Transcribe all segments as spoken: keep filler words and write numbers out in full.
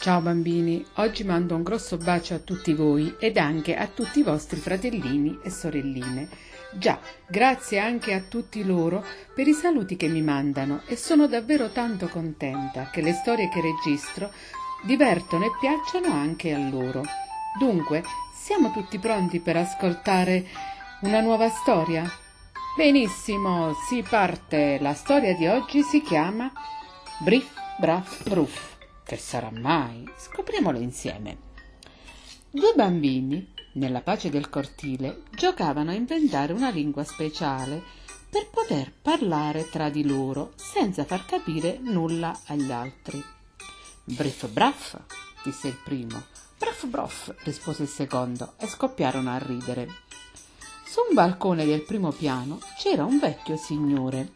Ciao bambini, oggi mando un grosso bacio a tutti voi ed anche a tutti i vostri fratellini e sorelline. Già, grazie anche a tutti loro per i saluti che mi mandano e sono davvero tanto contenta che le storie che registro divertono e piacciono anche a loro. Dunque, siamo tutti pronti per ascoltare una nuova storia? Benissimo, si parte! La storia di oggi si chiama Briff Braff Bruff. Che sarà mai? Scopriamolo insieme. Due bambini, nella pace del cortile, giocavano a inventare una lingua speciale per poter parlare tra di loro senza far capire nulla agli altri. Briff Braff, disse il primo. Braff Broff, rispose il secondo, e scoppiarono a ridere. Su un balcone del primo piano c'era un vecchio signore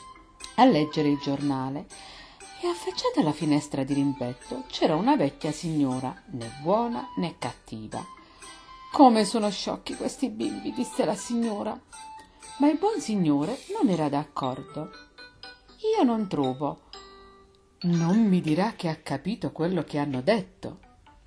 a leggere il giornale e affacciata alla finestra di rimpetto c'era una vecchia signora, né buona né cattiva. «Come sono sciocchi questi bimbi», disse la signora. Ma il buon signore non era d'accordo. «Io non trovo. Non mi dirà che ha capito quello che hanno detto».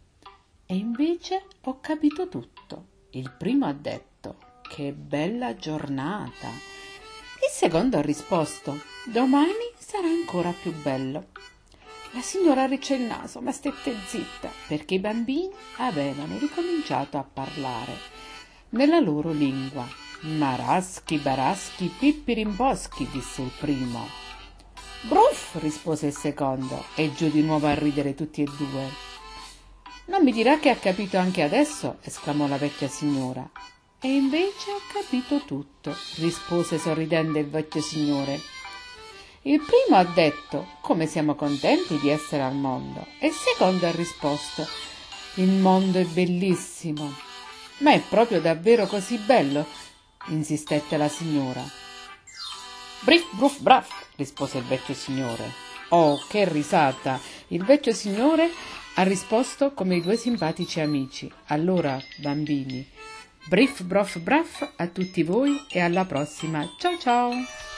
E invece ho capito tutto. Il primo ha detto: «Che bella giornata». Il secondo ha risposto: «Domani sarà ancora più bello». La signora arricciò il naso, ma stette zitta, perché i bambini avevano ricominciato a parlare nella loro lingua. «Maraschi, baraschi, pippirimboschi», disse il primo. «Bruff», rispose il secondo, e giù di nuovo a ridere tutti e due. «Non mi dirà che ha capito anche adesso?» esclamò la vecchia signora. «E invece ho capito tutto», rispose sorridendo il vecchio signore. Il primo ha detto: «Come siamo contenti di essere al mondo», e il secondo ha risposto: «Il mondo è bellissimo». «Ma è proprio davvero così bello?» insistette la signora. «Briff, bruff, braff», rispose il vecchio signore. Oh, che risata! Il vecchio signore ha risposto come i due simpatici amici. Allora, bambini, briff, broff, braff a tutti voi e alla prossima. Ciao ciao!